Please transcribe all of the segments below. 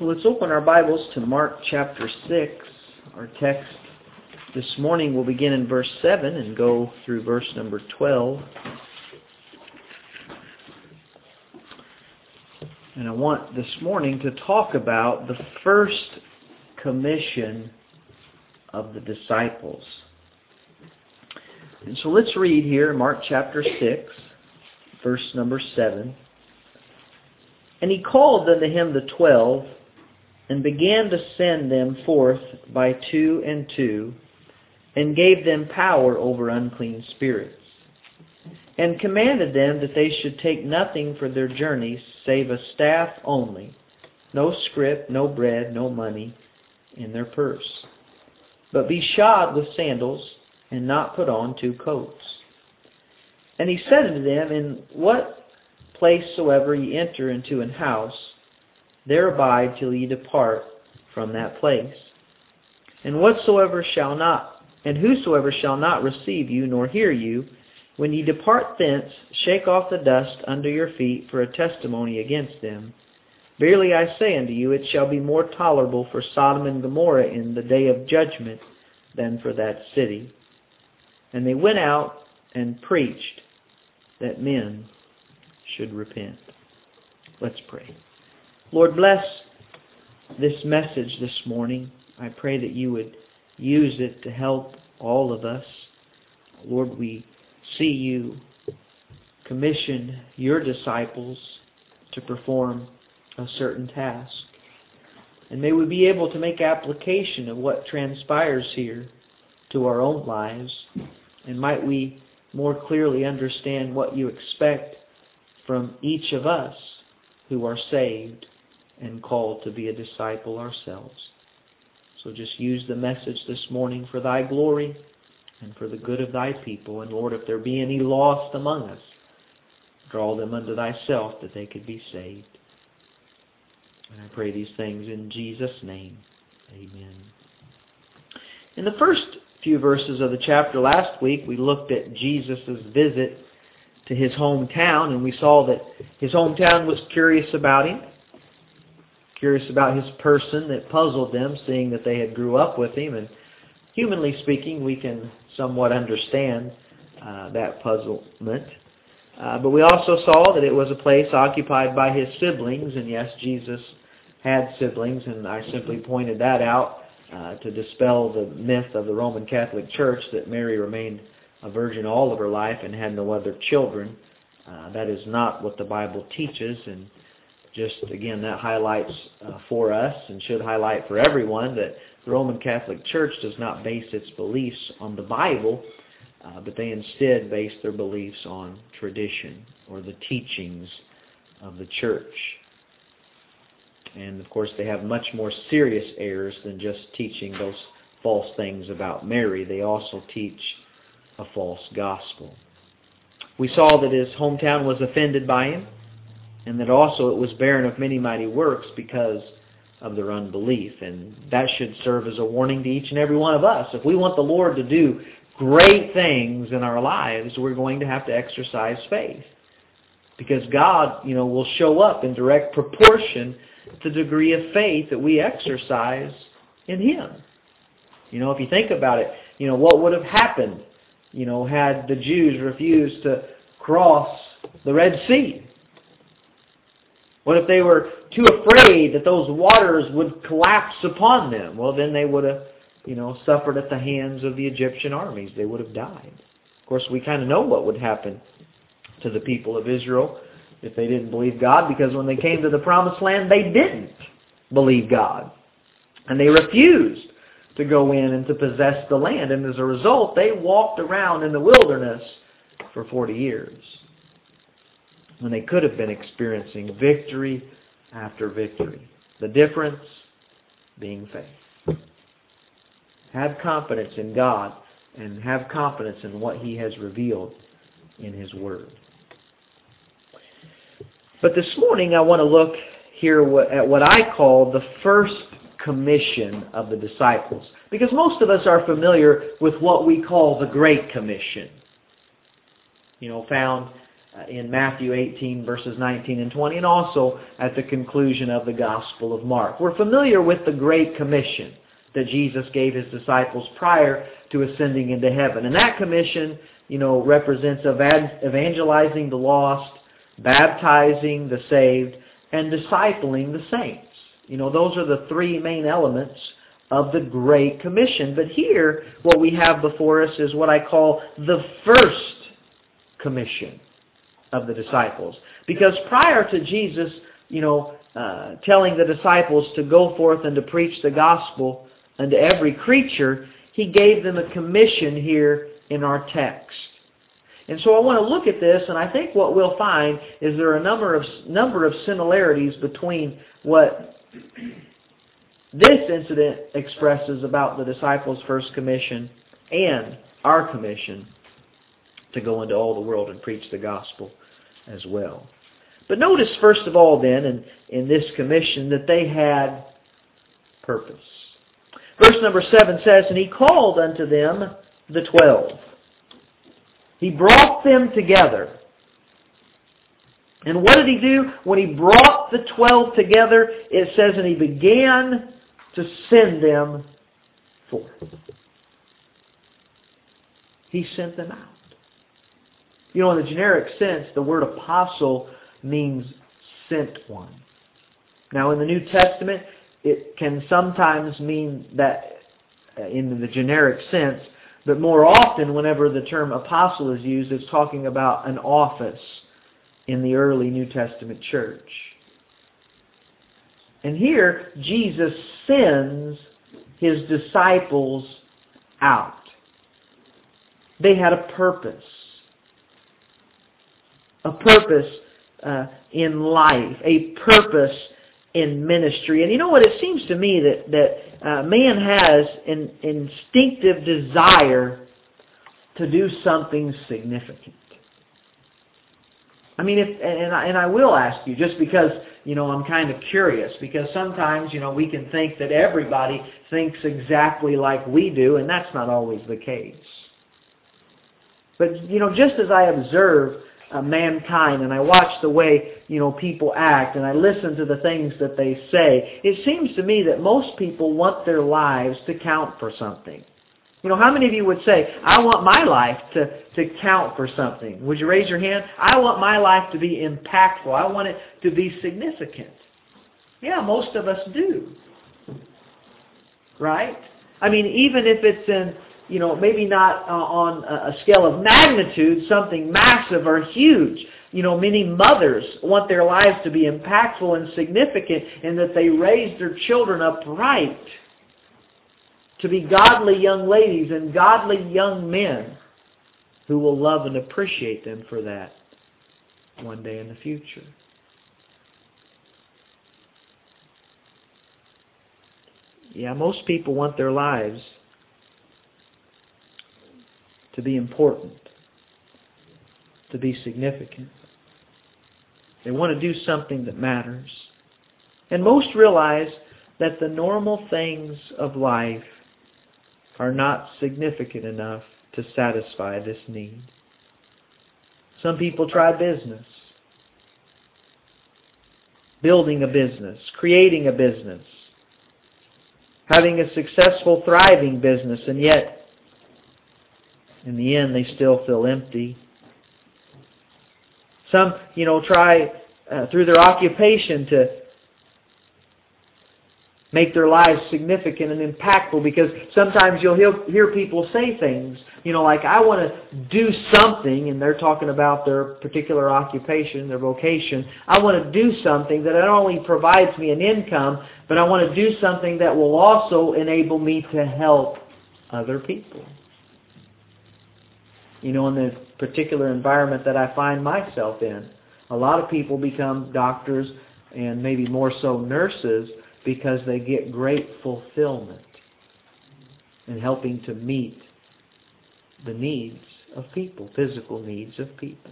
Well, let's open our Bibles to Mark chapter 6. Our text this morning will begin in verse 7 and go through verse number 12. And I want this morning to talk about the first commission of the disciples. And so let's read here Mark chapter 6, verse number 7. And he called unto him the 12, and began to send them forth by 2 and 2, and gave them power over unclean spirits, and commanded them that they should take nothing for their journeys, save a staff only, no scrip, no bread, no money in their purse, but be shod with sandals, and not put on 2 coats. And he said unto them, In what place soever ye enter into an house, there abide till ye depart from that place. And whosoever shall not receive you nor hear you, when ye depart thence, shake off the dust under your feet for a testimony against them. Verily I say unto you, it shall be more tolerable for Sodom and Gomorrah in the day of judgment than for that city. And they went out and preached that men should repent. Let's pray. Lord, bless this message this morning. I pray that you would use it to help all of us. Lord, we see you commission your disciples to perform a certain task. And may we be able to make application of what transpires here to our own lives. And might we more clearly understand what you expect from each of us who are saved and called to be a disciple ourselves. So just use the message this morning for thy glory and for the good of thy people. And Lord, if there be any lost among us, draw them unto thyself that they could be saved. And I pray these things in Jesus' name. Amen. In the first few verses of the chapter last week, we looked at Jesus' visit to his hometown, and we saw that his hometown was curious about him, curious about his person, that puzzled them, seeing that they had grew up with him. And humanly speaking, we can somewhat understand that puzzlement. But we also saw that it was a place occupied by his siblings, and yes, Jesus had siblings, and I simply pointed that out to dispel the myth of the Roman Catholic Church that Mary remained a virgin all of her life and had no other children. That is not what the Bible teaches, and just again that highlights for us and should highlight for everyone that the Roman Catholic Church does not base its beliefs on the Bible, but they instead base their beliefs on tradition or the teachings of the church. And of course they have much more serious errors than just teaching those false things about Mary. They also teach a false gospel. We saw that his hometown was offended by him, and that also it was barren of many mighty works because of their unbelief. And that should serve as a warning to each and every one of us. If we want the Lord to do great things in our lives, we're going to have to exercise faith. Because God, will show up in direct proportion to the degree of faith that we exercise in Him. If you think about it, what would have happened, had the Jews refused to cross the Red Sea? What if they were too afraid that those waters would collapse upon them? Well, then they would have, suffered at the hands of the Egyptian armies. They would have died. Of course, we kind of know what would happen to the people of Israel if they didn't believe God, because when they came to the Promised Land, they didn't believe God. And they refused to go in and to possess the land. And as a result, they walked around in the wilderness for 40 years. When they could have been experiencing victory after victory. The difference being faith. Have confidence in God and have confidence in what He has revealed in His Word. But this morning I want to look here at what I call the first commission of the disciples. Because most of us are familiar with what we call the Great Commission. Found in Matthew 18 verses 19 and 20, and also at the conclusion of the Gospel of Mark. We're familiar with the Great Commission that Jesus gave His disciples prior to ascending into heaven. And that commission, represents evangelizing the lost, baptizing the saved, and discipling the saints. Those are the three main elements of the Great Commission. But here, what we have before us is what I call the first commission of the disciples. Because prior to Jesus, telling the disciples to go forth and to preach the gospel unto every creature, He gave them a commission here in our text. And so I want to look at this, and I think what we'll find is there are a number of similarities between what this incident expresses about the disciples' first commission and our commission to go into all the world and preach the gospel as well. But notice first of all then in this commission that they had purpose. Verse number 7 says, "And He called unto them the 12. He brought them together." And what did He do? When He brought the 12 together, it says, and He began to send them forth. He sent them out. In the generic sense, the word apostle means sent one. Now, in the New Testament, it can sometimes mean that in the generic sense, but more often, whenever the term apostle is used, it's talking about an office in the early New Testament church. And here, Jesus sends His disciples out. They had a purpose. A purpose in life. A purpose in ministry. And you know what? It seems to me that man has an instinctive desire to do something significant. I mean, I will ask you, just because, I'm kind of curious, because sometimes, we can think that everybody thinks exactly like we do, and that's not always the case. But, just as I observe mankind, and I watch the way, people act, and I listen to the things that they say, it seems to me that most people want their lives to count for something. How many of you would say, I want my life to count for something? Would you raise your hand? I want my life to be impactful. I want it to be significant. Yeah, most of us do. Right? I mean, even if it's in, maybe not on a scale of magnitude, something massive or huge. Many mothers want their lives to be impactful and significant, and that they raise their children up right, to be godly young ladies and godly young men who will love and appreciate them for that one day in the future. Yeah, most people want their lives to be important, to be significant. They want to do something that matters. And most realize that the normal things of life are not significant enough to satisfy this need. Some people try business, building a business, creating a business, having a successful, thriving business, and yet, in the end, they still feel empty. Some, try through their occupation to make their lives significant and impactful, because sometimes you'll hear people say things, like, I want to do something, and they're talking about their particular occupation, their vocation. I want to do something that not only provides me an income, but I want to do something that will also enable me to help other people. In the particular environment that I find myself in, a lot of people become doctors and maybe more so nurses because they get great fulfillment in helping to meet the needs of people, physical needs of people.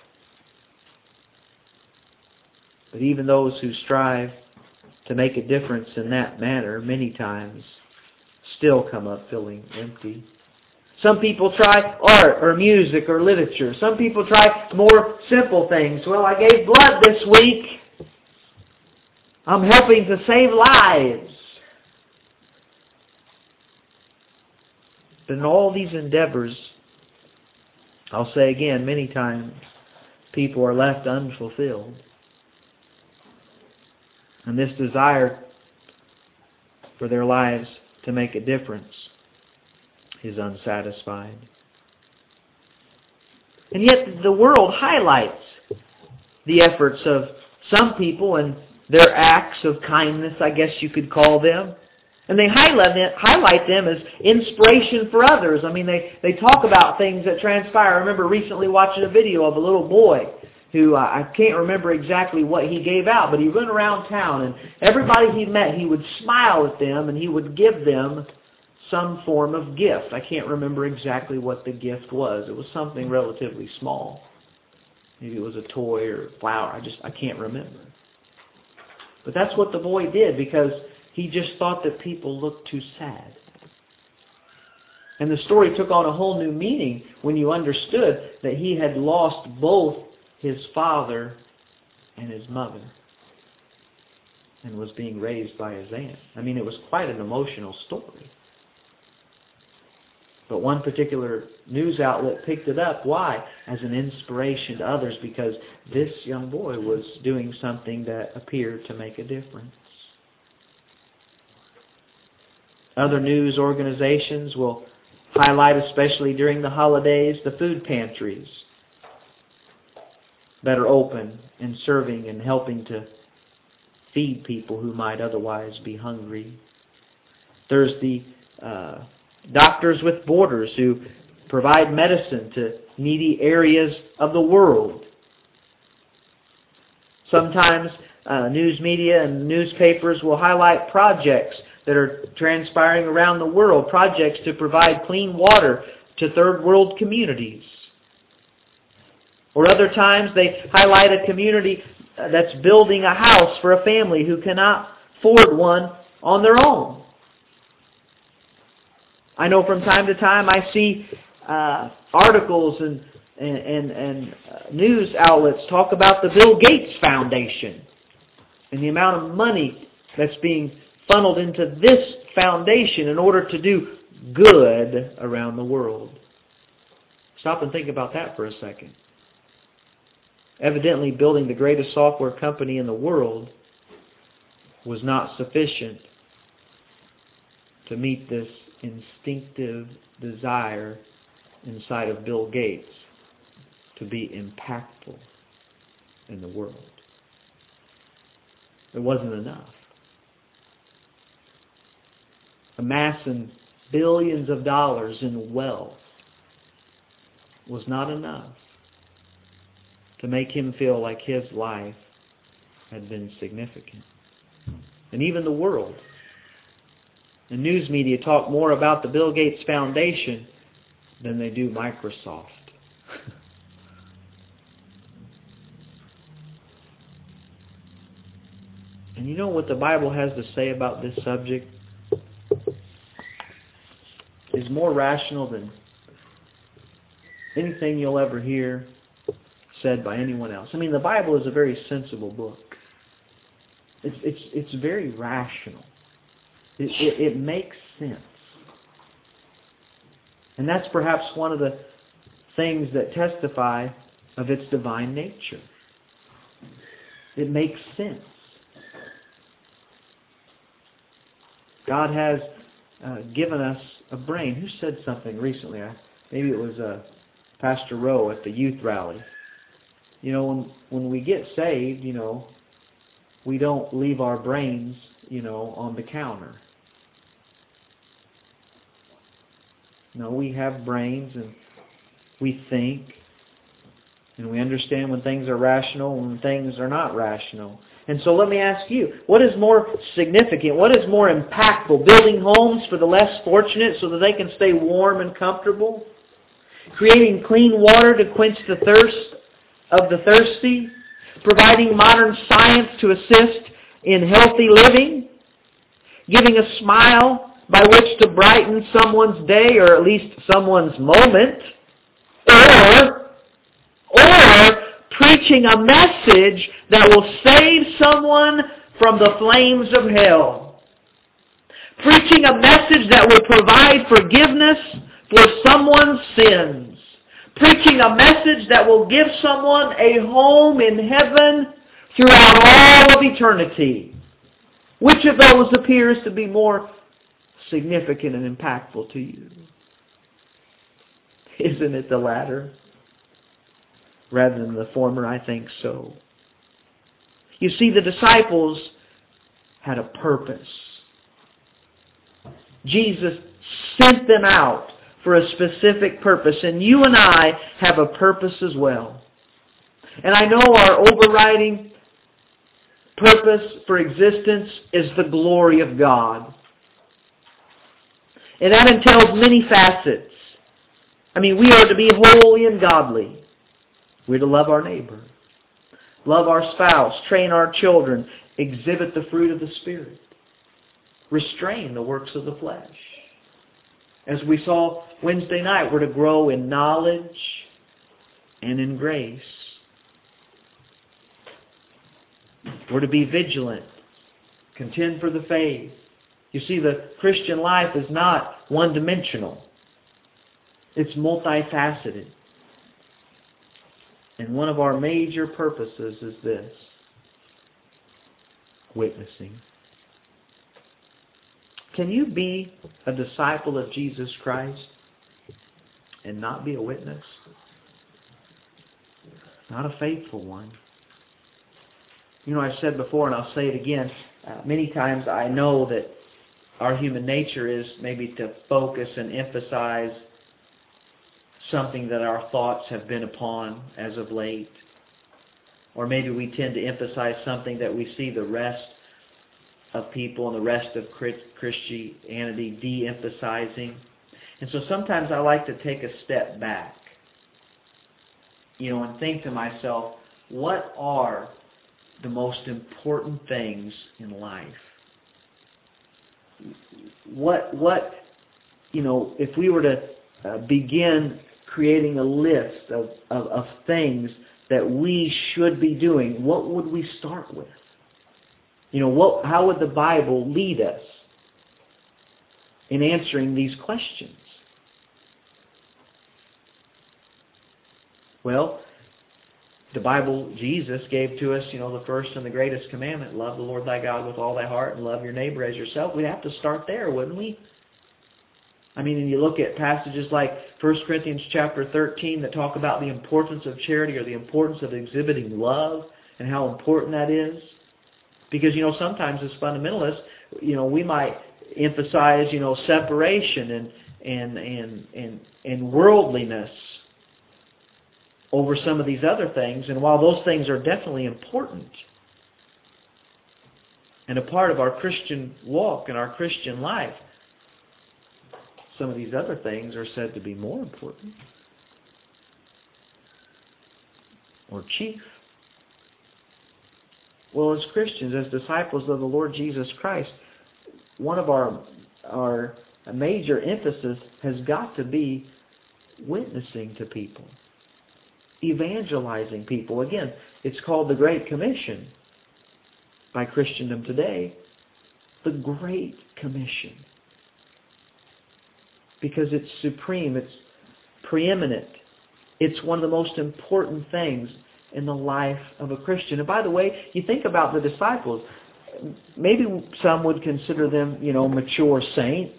But even those who strive to make a difference in that manner many times still come up feeling empty. Some people try art or music or literature. Some people try more simple things. Well, I gave blood this week. I'm helping to save lives. But in all these endeavors, I'll say again, many times, people are left unfulfilled. And this desire for their lives to make a difference is unsatisfied. And yet the world highlights the efforts of some people and their acts of kindness, I guess you could call them. And they highlight them as inspiration for others. I mean, they talk about things that transpire. I remember recently watching a video of a little boy who, I can't remember exactly what he gave out, but he went around town, and everybody he met, he would smile at them, and he would give them some form of gift. I can't remember exactly what the gift was. It was something relatively small. Maybe it was a toy or flower. I can't remember. But that's what the boy did, because he just thought that people looked too sad. And the story took on a whole new meaning when you understood that he had lost both his father and his mother and was being raised by his aunt. I mean, it was quite an emotional story. But one particular news outlet picked it up. Why? As an inspiration to others, because this young boy was doing something that appeared to make a difference. Other news organizations will highlight, especially during the holidays, the food pantries that are open and serving and helping to feed people who might otherwise be hungry. There's the Doctors with Borders who provide medicine to needy areas of the world. Sometimes news media and newspapers will highlight projects that are transpiring around the world, projects to provide clean water to third world communities. Or other times they highlight a community that's building a house for a family who cannot afford one on their own. I know from time to time I see articles and news outlets talk about the Bill Gates Foundation and the amount of money that's being funneled into this foundation in order to do good around the world. Stop and think about that for a second. Evidently, building the greatest software company in the world was not sufficient to meet this instinctive desire inside of Bill Gates to be impactful in the world. It wasn't enough. Amassing billions of dollars in wealth was not enough to make him feel like his life had been significant. And even the world and news media talk more about the Bill Gates Foundation than they do Microsoft. And you know what the Bible has to say about this subject is more rational than anything you'll ever hear said by anyone else. I mean, the Bible is a very sensible book. It's very rational. It makes sense. And that's perhaps one of the things that testify of its divine nature. It makes sense. God has given us a brain. Who said something recently? Maybe it was Pastor Rowe at the youth rally. You know, when we get saved, you know, we don't leave our brains, you know, on the counter. No, we have brains and we think and we understand when things are rational and when things are not rational. And so let me ask you, what is more significant, what is more impactful? Building homes for the less fortunate so that they can stay warm and comfortable? Creating clean water to quench the thirst of the thirsty? Providing modern science to assist in healthy living? Giving a smile by which to brighten someone's day, or at least someone's moment, or preaching a message that will save someone from the flames of hell. Preaching a message that will provide forgiveness for someone's sins. Preaching a message that will give someone a home in heaven throughout all of eternity. Which of those appears to be more significant and impactful to you? Isn't it the latter? Rather than the former, I think so. You see, the disciples had a purpose. Jesus sent them out for a specific purpose, and you and I have a purpose as well. And I know our overriding purpose for existence is the glory of God. And that entails many facets. I mean, we are to be holy and godly. We're to love our neighbor, love our spouse, train our children, exhibit the fruit of the Spirit, restrain the works of the flesh. As we saw Wednesday night, we're to grow in knowledge and in grace. We're to be vigilant, contend for the faith. You see, the Christian life is not one-dimensional. It's multifaceted. And one of our major purposes is this: witnessing. Can you be a disciple of Jesus Christ and not be a witness? Not a faithful one. You know, I've said before, and I'll say it again, many times I know that our human nature is maybe to focus and emphasize something that our thoughts have been upon as of late. Or maybe we tend to emphasize something that we see the rest of people and the rest of Christianity de-emphasizing. And so sometimes I like to take a step back, and think to myself, what are the most important things in life? If we were to begin creating a list of things that we should be doing, what would we start with? How would the Bible lead us in answering these questions? Well, the Bible, Jesus gave to us, the first and the greatest commandment, love the Lord thy God with all thy heart and love your neighbor as yourself. We'd have to start there, wouldn't we? I mean, and you look at passages like 1 Corinthians chapter 13 that talk about the importance of charity, or the importance of exhibiting love and how important that is. Because, sometimes as fundamentalists, we might emphasize, separation and worldliness over some of these other things. And while those things are definitely important and a part of our Christian walk and our Christian life, some of these other things are said to be more important or chief. Well, as Christians, as disciples of the Lord Jesus Christ, one of our major emphasis has got to be witnessing to people, evangelizing people. Again, it's called the Great Commission by Christendom today, the Great Commission. Because it's supreme, it's preeminent. It's one of the most important things in the life of a Christian. And by the way, you think about the disciples. Maybe some would consider them, mature saints.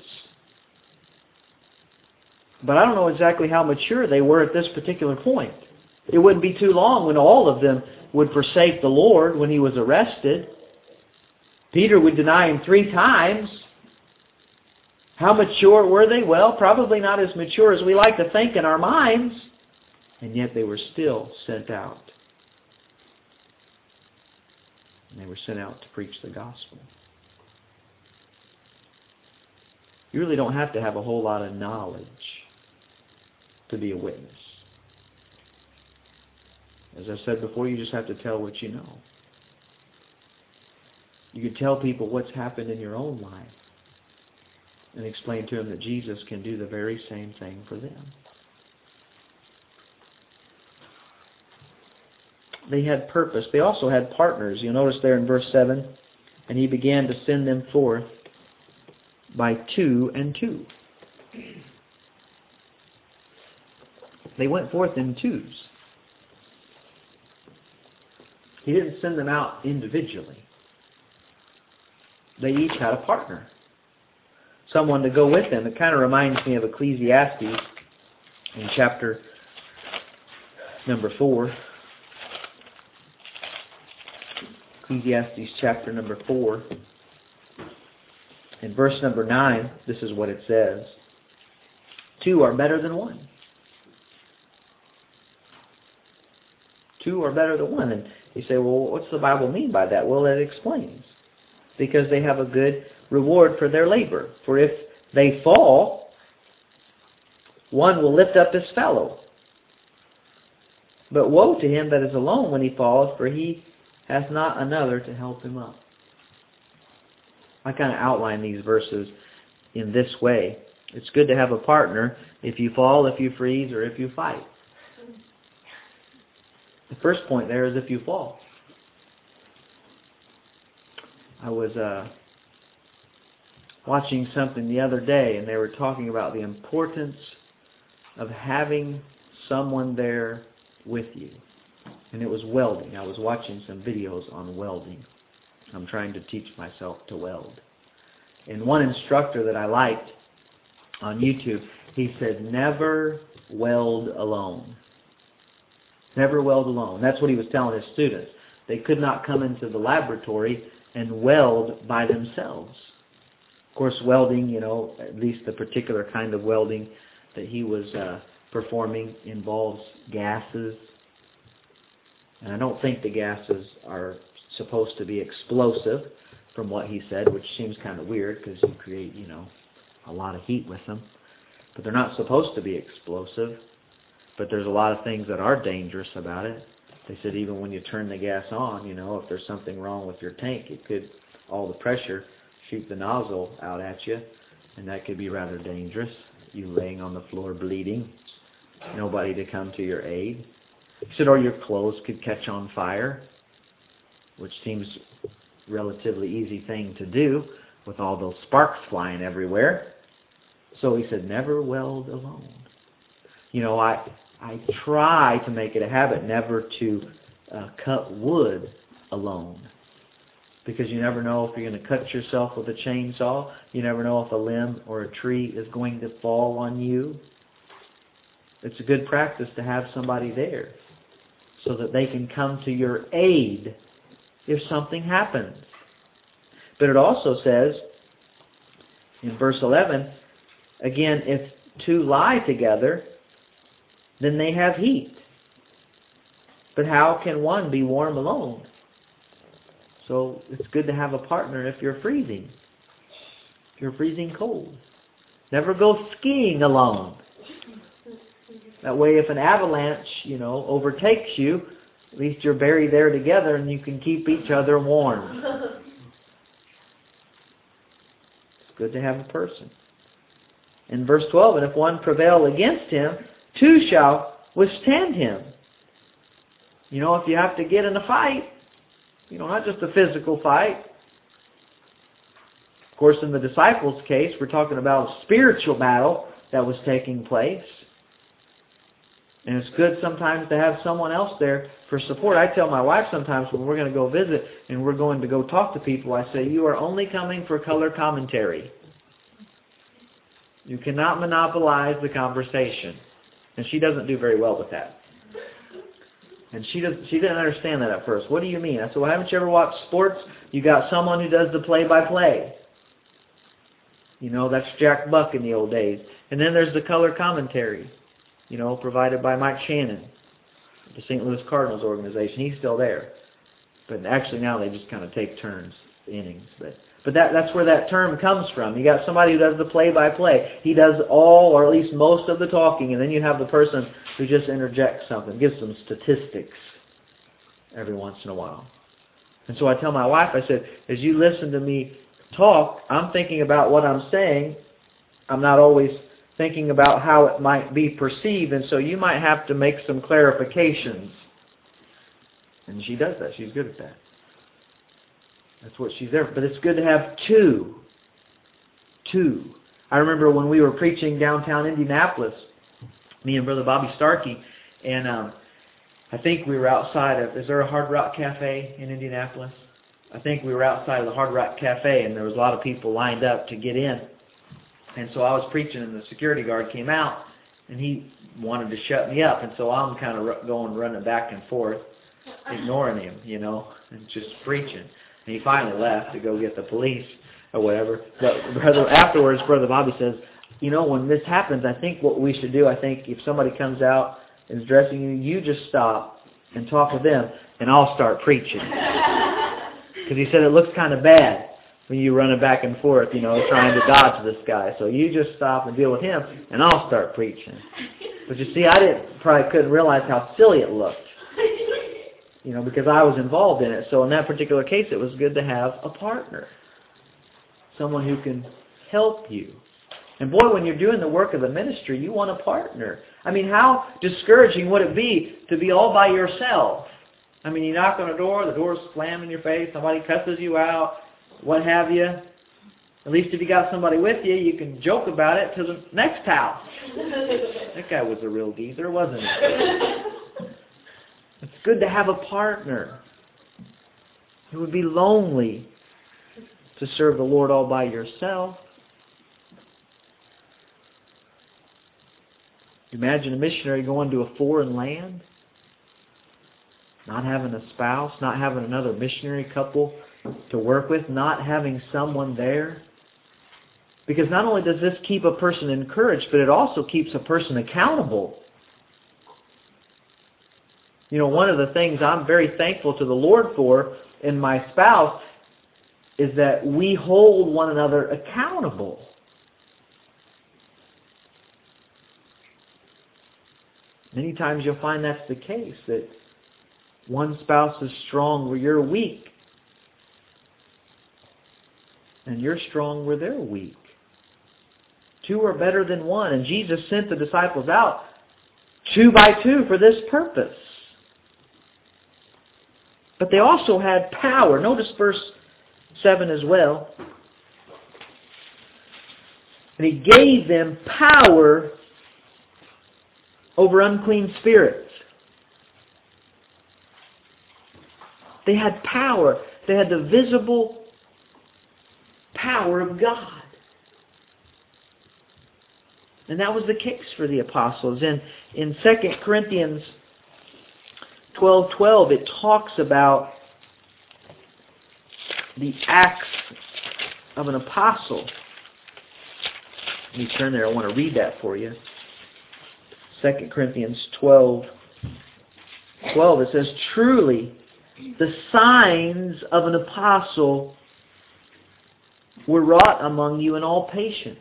But I don't know exactly how mature they were at this particular point. It wouldn't be too long when all of them would forsake the Lord when He was arrested. Peter would deny Him 3 times. How mature were they? Well, probably not as mature as we like to think in our minds. And yet they were still sent out. And they were sent out to preach the gospel. You really don't have to have a whole lot of knowledge to be a witness. As I said before, you just have to tell what you know. You can tell people what's happened in your own life. and explain to them that Jesus can do the very same thing for them. They had purpose. They also had partners. You'll notice there in verse 7, and he began to send them forth by 2 and 2. They went forth in twos. He didn't send them out individually. They each had a partner. Someone to go with them. It kind of reminds me of Ecclesiastes in chapter number 4. Ecclesiastes chapter number 4. In verse number 9, this is what it says. 2 are better than 1. 2 are better than 1. And you say, well, what's the Bible mean by that? Well, it explains. Because they have a good reward for their labor. For if they fall, one will lift up his fellow. But woe to him that is alone when he falls, for he hath not another to help him up. I kind of outline these verses in this way. It's good to have a partner if you fall, if you freeze, or if you fight. The first point there is if you fall. I was watching something the other day, and they were talking about the importance of having someone there with you. And it was welding. I was watching some videos on welding. I'm trying to teach myself to weld. And one instructor that I liked on YouTube, he said, never weld alone. Never weld alone. That's what he was telling his students. They could not come into the laboratory and weld by themselves. Of course, welding, at least the particular kind of welding that he was performing involves gases. And I don't think the gases are supposed to be explosive, from what he said, which seems kind of weird because you create, a lot of heat with them. But they're not supposed to be explosive. But there's a lot of things that are dangerous about it. They said even when you turn the gas on, if there's something wrong with your tank, it could, all the pressure, shoot the nozzle out at you, and that could be rather dangerous. You laying on the floor bleeding, nobody to come to your aid. He said, or your clothes could catch on fire, which seems relatively easy thing to do with all those sparks flying everywhere. So he said, never weld alone. I try to make it a habit never to cut wood alone. Because you never know if you're going to cut yourself with a chainsaw. You never know if a limb or a tree is going to fall on you. It's a good practice to have somebody there so that they can come to your aid if something happens. But it also says in verse 11, again, if 2 lie together, then they have heat. But how can one be warm alone? So it's good to have a partner if you're freezing. If you're freezing cold. Never go skiing alone. That way if an avalanche, overtakes you, at least you're buried there together and you can keep each other warm. It's good to have a person. In verse 12, and if one prevail against him, 2 shall withstand him. If you have to get in a fight, not just a physical fight. Of course, in the disciples' case, we're talking about a spiritual battle that was taking place. And it's good sometimes to have someone else there for support. I tell my wife sometimes when we're going to go visit and we're going to go talk to people, I say, you are only coming for color commentary. You cannot monopolize the conversation. And she doesn't do very well with that. And she didn't understand that at first. What do you mean? I said, well, haven't you ever watched sports? You got someone who does the play-by-play. That's Jack Buck in the old days. And then there's the color commentary, provided by Mike Shannon, the St. Louis Cardinals organization. He's still there. But actually now they just kind of take turns, innings. But that's where that term comes from. You got somebody who does the play-by-play. He does all, or at least most of the talking, and then you have the person who just interjects something, gives some statistics every once in a while. And so I tell my wife, I said, as you listen to me talk, I'm thinking about what I'm saying, I'm not always thinking about how it might be perceived, and so you might have to make some clarifications. And she does that. She's good at that. That's what she's there for. But it's good to have two. I remember when we were preaching downtown Indianapolis, me and Brother Bobby Starkey, and I think we were outside of, is there a Hard Rock Cafe in Indianapolis? I think we were outside of the Hard Rock Cafe, and there was a lot of people lined up to get in. And so I was preaching, and the security guard came out, and he wanted to shut me up. And so I'm kind of running back and forth, ignoring him, and just preaching. And he finally left to go get the police or whatever. But afterwards, Brother Bobby says, when this happens, I think what we should do, if somebody comes out and is dressing you, you just stop and talk with them, and I'll start preaching. Because he said it looks kind of bad when you running back and forth, trying to dodge this guy. So you just stop and deal with him, and I'll start preaching. But you see, I probably couldn't realize how silly it looked, because I was involved in it. So in that particular case, it was good to have a partner, someone who can help you. And boy, when you're doing the work of the ministry, you want a partner. I mean, how discouraging would it be to be all by yourself? I mean, you knock on a door, the door's slammed in your face, somebody cusses you out, what have you. At least if you got somebody with you, you can joke about it to the next house. That guy was a real geezer, wasn't he? It's good to have a partner. It would be lonely to serve the Lord all by yourself. Imagine a missionary going to a foreign land, not having a spouse, not having another missionary couple to work with, not having someone there. Because not only does this keep a person encouraged, but it also keeps a person accountable. One of the things I'm very thankful to the Lord for in my spouse is that we hold one another accountable. Many times you'll find that's the case, that one spouse is strong where you're weak, and you're strong where they're weak. Two are better than one, and Jesus sent the disciples out 2 by 2 for this purpose. But they also had power. Notice verse 7 as well. And He gave them power over unclean spirits. They had power. They had the visible power of God. And that was the case for the apostles. In 2 Corinthians 12:12, it talks about the acts of an apostle. Let me turn there. I want to read that for you. 2 Corinthians 12:12, it says, "Truly, the signs of an apostle were wrought among you in all patience."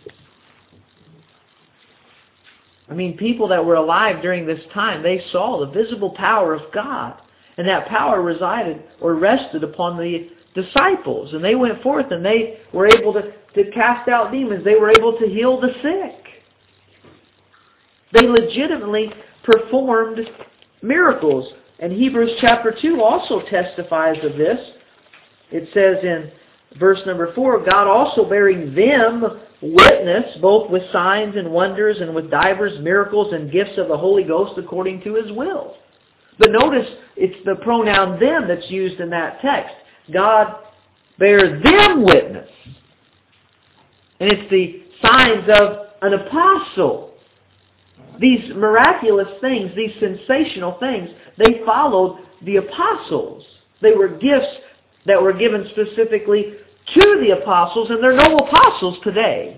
I mean, people that were alive during this time, they saw the visible power of God. And that power resided or rested upon the disciples. And they went forth and they were able to cast out demons. They were able to heal the sick. They legitimately performed miracles. And Hebrews chapter 2 also testifies of this. It says in verse number 4, "God also bearing them witness, both with signs and wonders and with divers miracles and gifts of the Holy Ghost according to His will." But notice it's the pronoun them that's used in that text. God bear them witness. And it's the signs of an apostle. These miraculous things, these sensational things, they followed the apostles. They were gifts that were given specifically to the apostles, and there are no apostles today.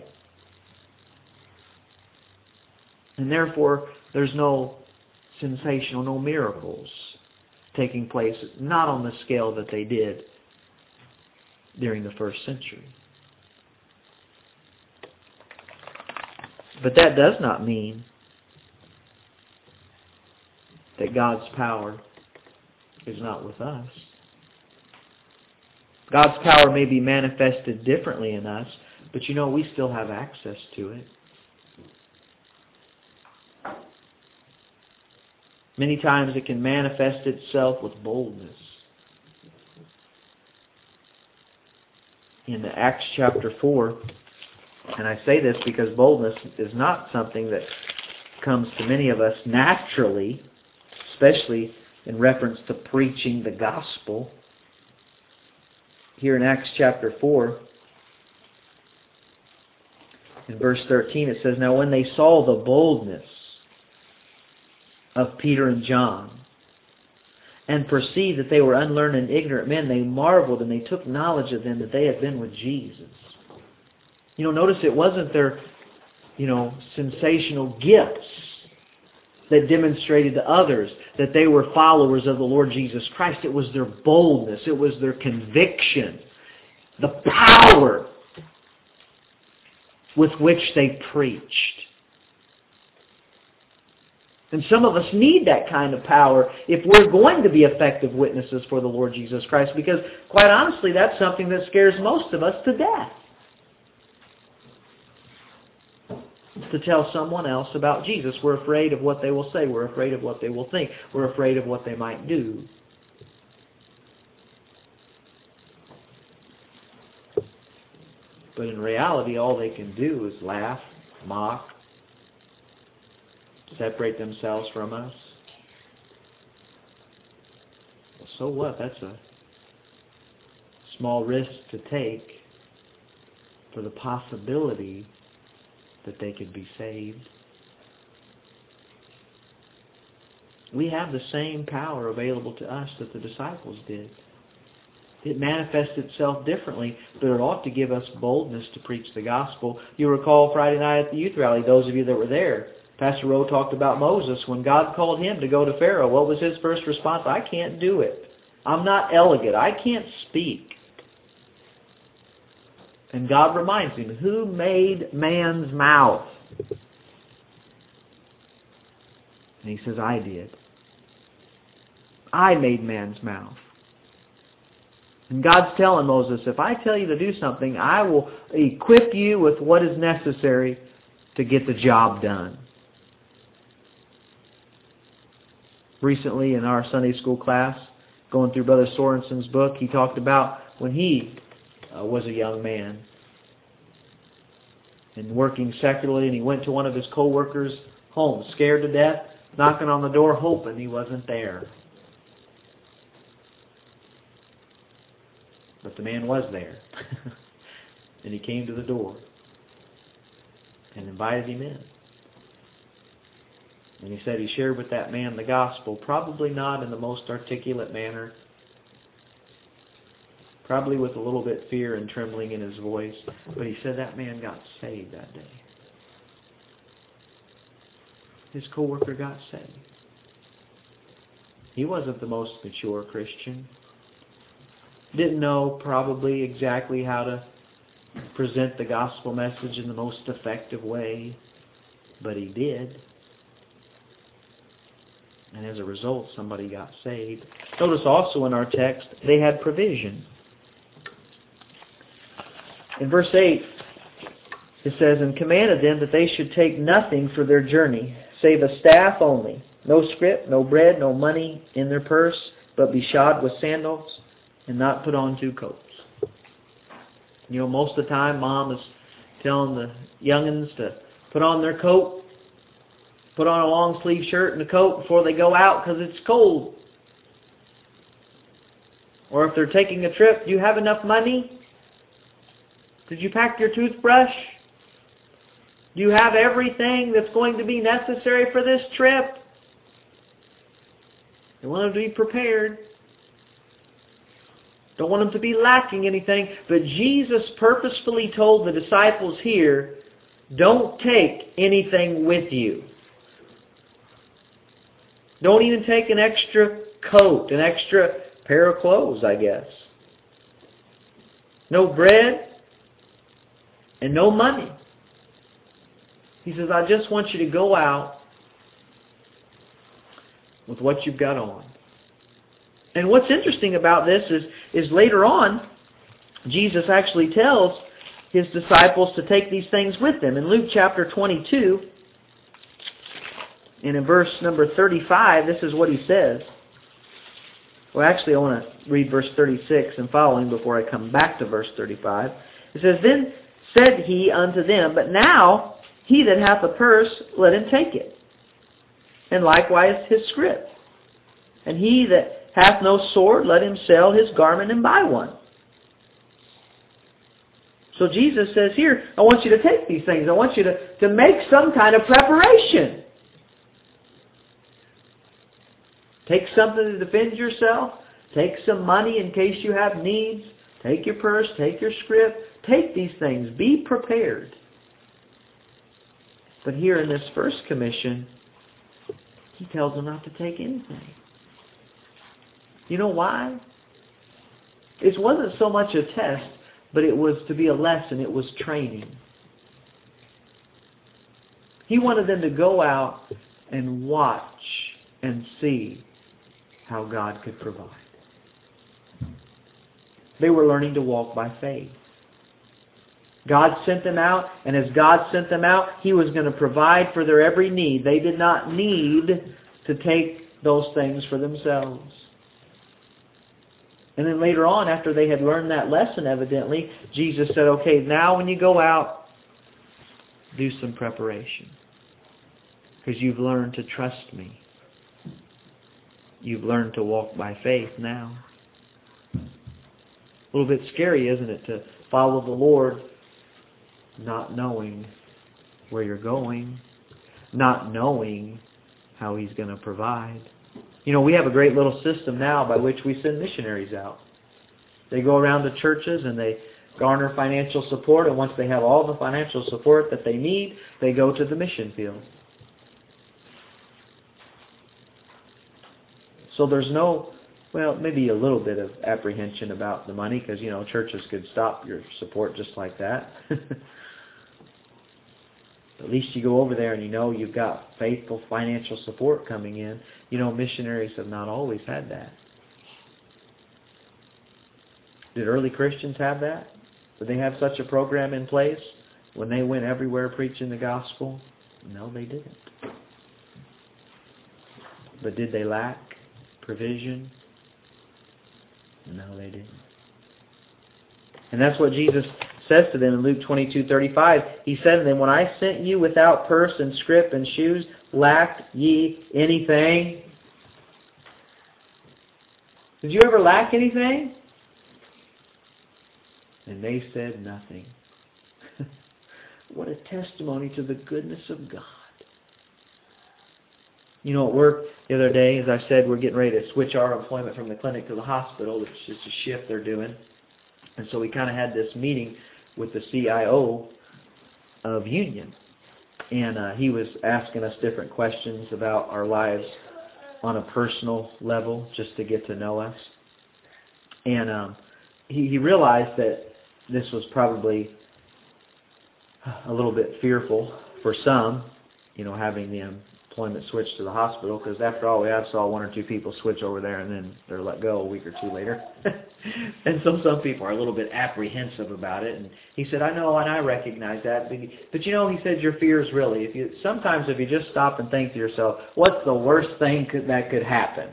And therefore, there's no sensational, no miracles taking place, not on the scale that they did during the first century. But that does not mean that God's power is not with us. God's power may be manifested differently in us, But we still have access to it. Many times it can manifest itself with boldness. In Acts chapter 4, and I say this because boldness is not something that comes to many of us naturally, especially in reference to preaching the gospel. Here in Acts chapter 4, in verse 13, it says, "Now when they saw the boldness of Peter and John, and perceived that they were unlearned and ignorant men, they marveled, and they took knowledge of them that they had been with Jesus." Notice it wasn't their, sensational gifts that demonstrated to others that they were followers of the Lord Jesus Christ. It was their boldness. It was their conviction. The power with which they preached. And some of us need that kind of power if we're going to be effective witnesses for the Lord Jesus Christ, because quite honestly, that's something that scares most of us to death. To tell someone else about Jesus. We're afraid of what they will say. We're afraid of what they will think. We're afraid of what they might do. But in reality, all they can do is laugh, mock, separate themselves from us. Well, so what? That's a small risk to take for the possibility that they could be saved. We have the same power available to us that the disciples did. It manifests itself differently, but it ought to give us boldness to preach the gospel. You recall Friday night at the youth rally, those of you that were there, Pastor Rowe talked about Moses. When God called him to go to Pharaoh, what was his first response? "I can't do it. I'm not elegant. I can't speak." And God reminds him, "Who made man's mouth?" And he says, "I did. I made man's mouth." And God's telling Moses, if I tell you to do something, I will equip you with what is necessary to get the job done. Recently in our Sunday school class, going through Brother Sorensen's book, he talked about when he was a young man and working secularly, and he went to one of his co-workers' home, scared to death, knocking on the door, hoping he wasn't there. But the man was there. And he came to the door and invited him in. And he said he shared with that man the gospel, probably not in the most articulate manner, probably with a little bit fear and trembling in his voice, but he said that man got saved that day. His co-worker got saved. He wasn't the most mature Christian. Didn't know probably exactly how to present the gospel message in the most effective way, but he did. And as a result, somebody got saved. Notice also in our text, they had provision. In verse 8, it says, "And commanded them that they should take nothing for their journey, save a staff only, no scrip, no bread, no money in their purse, but be shod with sandals, and not put on 2 coats." Most of the time, Mom is telling the youngins to put on their coat, put on a long sleeve shirt and a coat before they go out because it's cold. Or if they're taking a trip, do you have enough money? Did you pack your toothbrush? Do you have everything that's going to be necessary for this trip? They want them to be prepared. Don't want them to be lacking anything. But Jesus purposefully told the disciples here, don't take anything with you. Don't even take an extra coat, an extra pair of clothes, I guess. No bread and no money. He says, I just want you to go out with what you've got on. And what's interesting about this is later on, Jesus actually tells His disciples to take these things with them. In Luke chapter 22, and in verse number 35, this is what He says. Well, actually, I want to read verse 36 and following before I come back to verse 35. It says, Then said He unto them, But now he that hath a purse, let him take it, and likewise his scrip. And he that hath no sword, let him sell his garment and buy one. So Jesus says here, I want you to take these things. I want you to make some kind of preparation. Take something to defend yourself. Take some money in case you have needs. Take your purse. Take your scrip. Take these things. Be prepared. But here in this first commission, He tells them not to take anything. You know why? It wasn't so much a test, but it was to be a lesson. It was training. He wanted them to go out and watch and see how God could provide. They were learning to walk by faith. God sent them out, and as God sent them out, He was going to provide for their every need. They did not need to take those things for themselves. And then later on, after they had learned that lesson, evidently, Jesus said, okay, now when you go out, do some preparation. Because you've learned to trust me. You've learned to walk by faith now. A little bit scary, isn't it, to follow the Lord not knowing where you're going, not knowing how He's going to provide. You know, we have a great little system now by which we send missionaries out. They go around to churches and they garner financial support, and once they have all the financial support that they need, they go to the mission field. So there's no, well, maybe a little bit of apprehension about the money because, you know, churches could stop your support just like that. At least you go over there and you know you've got faithful financial support coming in. You know, missionaries have not always had that. Did early Christians have that? Did they have such a program in place when they went everywhere preaching the gospel? No, they didn't. But did they lack provision? No, they didn't. And that's what Jesus says to them in Luke 22:35. He said to them, when I sent you without purse and scrip and shoes, lacked ye anything? Did you ever lack anything? And they said nothing. What a testimony to the goodness of God. You know, at work the other day, as I said, we're getting ready to switch our employment from the clinic to the hospital. It's just a shift they're doing. And so we kind of had this meeting with the CIO of Union. And he was asking us different questions about our lives on a personal level, just to get to know us. And he realized that this was probably a little bit fearful for some, you know, having the employment switch to the hospital, because after all, we have saw one or two people switch over there and then they're let go a week or two later. And so some people are a little bit apprehensive about it. And he said, I know, and I recognize that. But you know, he said, your fear is really, sometimes if you just stop and think to yourself, what's the worst thing that could happen?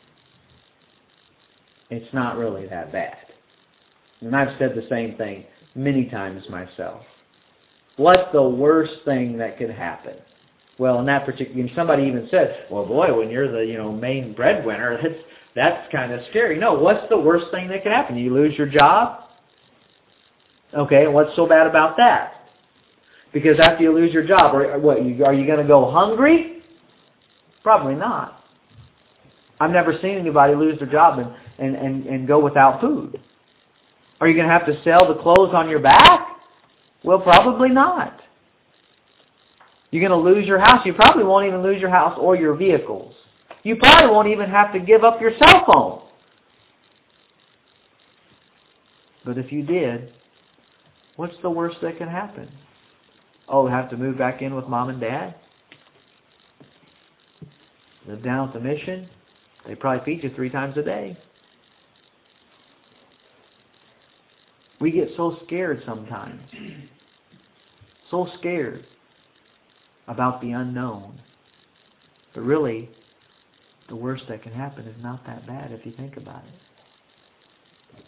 It's not really that bad. And I've said the same thing many times myself. What's the worst thing that could happen? Well, in that particular, somebody even said, well, boy, when you're the main breadwinner, that's kind of scary. No, what's the worst thing that could happen? You lose your job? Okay, what's so bad about that? Because after you lose your job, are you going to go hungry? Probably not. I've never seen anybody lose their job and go without food. Are you going to have to sell the clothes on your back? Well, probably not. You're going to lose your house. You probably won't even lose your house or your vehicles. You probably won't even have to give up your cell phone. But if you did, what's the worst that can happen? Oh, have to move back in with mom and dad? Live down at the mission? They probably feed you 3 times a day. We get so scared sometimes. so scared about the unknown. But really, the worst that can happen is not that bad if you think about it.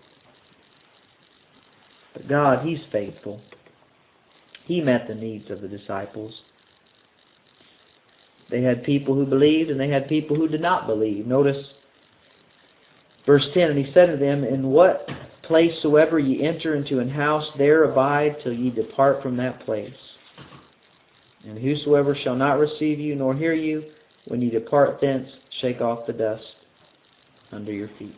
But God, He's faithful. He met the needs of the disciples. They had people who believed and they had people who did not believe. Notice verse 10, and He said to them, in what place soever ye enter into an house, there abide till ye depart from that place. And whosoever shall not receive you nor hear you, when ye depart thence, shake off the dust under your feet.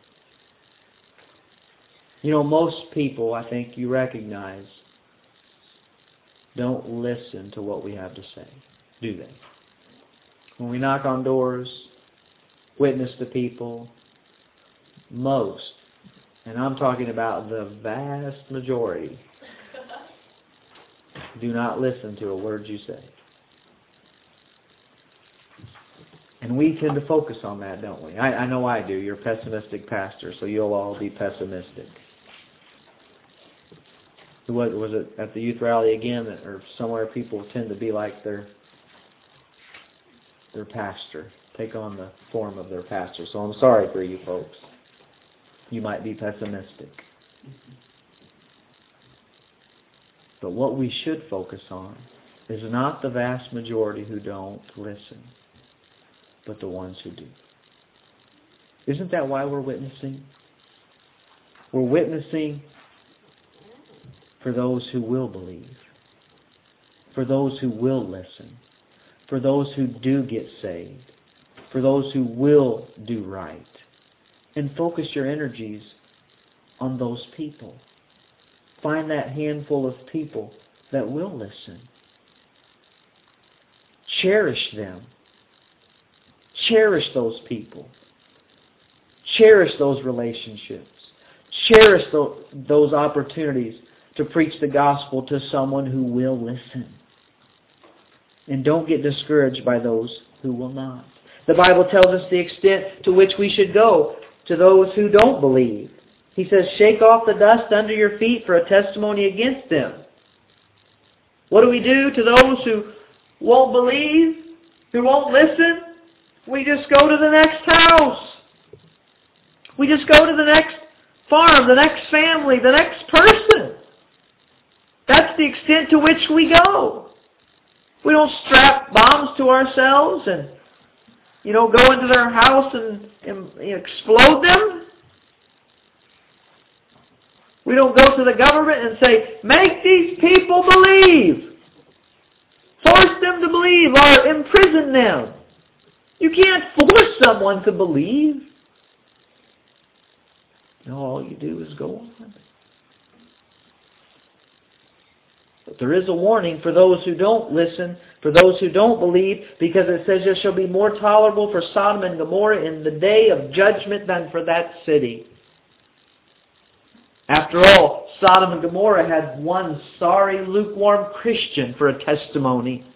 You know, most people, I think you recognize, don't listen to what we have to say, do they? When we knock on doors, witness to people, most, and I'm talking about the vast majority, do not listen to a word you say. And we tend to focus on that, don't we? I know I do. You're a pessimistic pastor, so you'll all be pessimistic. What was it at the youth rally again, or somewhere people tend to be like their pastor, take on the form of their pastor. So I'm sorry for you folks. You might be pessimistic. But what we should focus on is not the vast majority who don't listen, but the ones who do. Isn't that why we're witnessing? We're witnessing for those who will believe, for those who will listen, for those who do get saved, for those who will do right. And focus your energies on those people. Find that handful of people that will listen. Cherish them. Cherish those people. Cherish those relationships. Cherish those opportunities to preach the gospel to someone who will listen. And don't get discouraged by those who will not. The Bible tells us the extent to which we should go to those who don't believe. He says, shake off the dust under your feet for a testimony against them. What do we do to those who won't believe, who won't listen? We just go to the next house. We just go to the next farm, the next family, the next person. That's the extent to which we go. We don't strap bombs to ourselves and, go into their house and explode them. We don't go to the government and say, make these people believe. Force them to believe or imprison them. You can't force someone to believe. No, all you do is go on. But there is a warning for those who don't listen, for those who don't believe, because it says it shall be more tolerable for Sodom and Gomorrah in the day of judgment than for that city. After all, Sodom and Gomorrah had one sorry, lukewarm Christian for a testimony.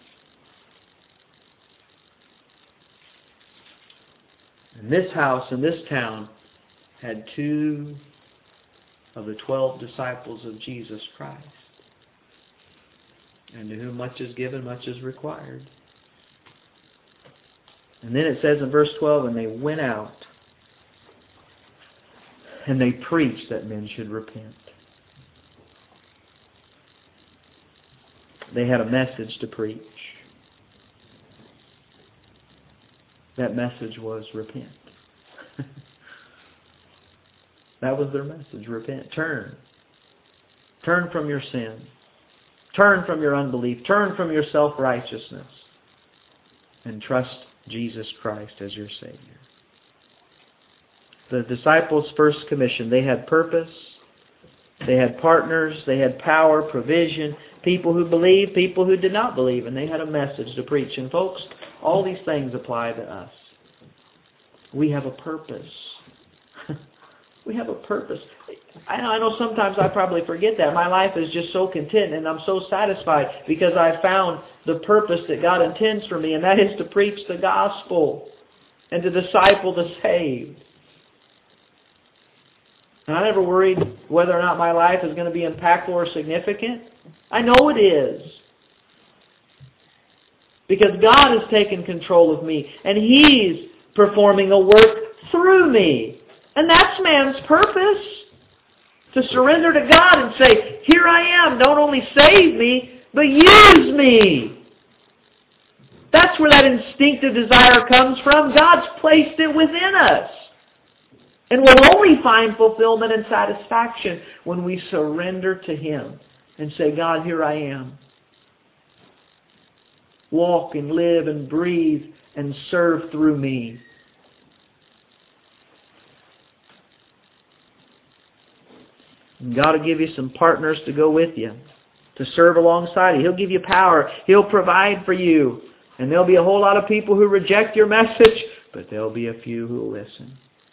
And this house and this town had 2 of the 12 disciples of Jesus Christ. And to whom much is given, much is required. And then it says in verse 12, and they went out and they preached that men should repent. They had a message to preach. That message was repent. That was their message, repent. Turn. Turn from your sin. Turn from your unbelief. Turn from your self-righteousness. And trust Jesus Christ as your Savior. The disciples' first commission, they had purpose, they had partners, they had power, provision, people who believed, people who did not believe, and they had a message to preach. And folks, all these things apply to us. We have a purpose. We have a purpose. I know sometimes I probably forget that. My life is just so content and I'm so satisfied because I found the purpose that God intends for me, and that is to preach the gospel and to disciple the saved. And I never worried whether or not my life is going to be impactful or significant. I know it is. Because God has taken control of me. And He's performing a work through me. And that's man's purpose. To surrender to God and say, here I am. Don't only save me, but use me. That's where that instinctive desire comes from. God's placed it within us. And we'll only find fulfillment and satisfaction when we surrender to Him and say, God, here I am. Walk and live and breathe and serve through me. And God will give you some partners to go with you, to serve alongside you. He'll give you power. He'll provide for you. And there'll be a whole lot of people who reject your message, but there'll be a few who will listen.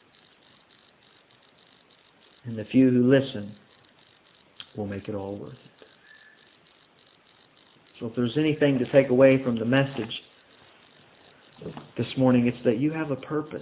And the few who listen will make it all worth it. So if there's anything to take away from the message this morning, it's that you have a purpose.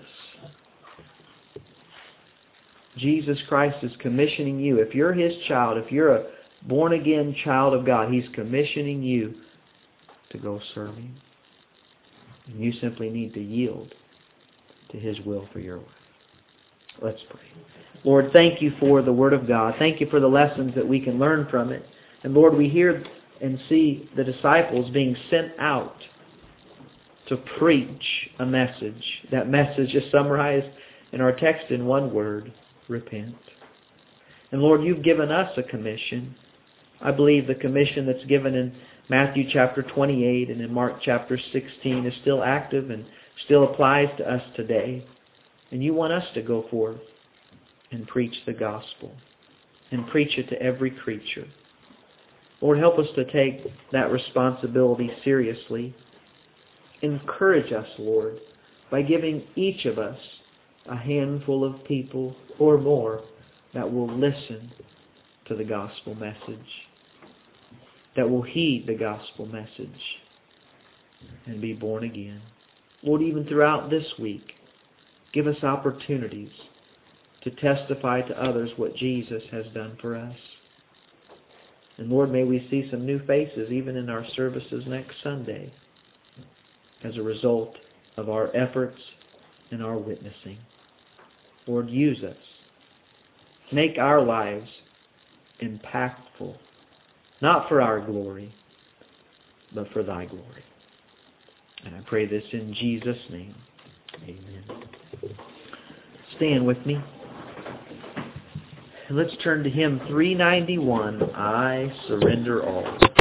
Jesus Christ is commissioning you. If you're His child, if you're a born-again child of God, He's commissioning you to go serve Him. And you simply need to yield to His will for your life. Let's pray. Lord, thank You for the Word of God. Thank You for the lessons that we can learn from it. And Lord, we hear and see the disciples being sent out to preach a message. That message is summarized in our text in one word: repent. And Lord, You've given us a commission. I believe the commission that's given in Matthew chapter 28 and in Mark chapter 16 is still active and still applies to us today. And You want us to go forth and preach the gospel and preach it to every creature. Lord, help us to take that responsibility seriously. Encourage us, Lord, by giving each of us a handful of people or more that will listen to the gospel message, that will heed the gospel message and be born again. Lord, even throughout this week, give us opportunities to testify to others what Jesus has done for us. And Lord, may we see some new faces even in our services next Sunday as a result of our efforts and our witnessing. Lord, use us. Make our lives impactful, not for our glory, but for Thy glory. And I pray this in Jesus' name. Amen. Stand with me. And let's turn to hymn 391, I Surrender All.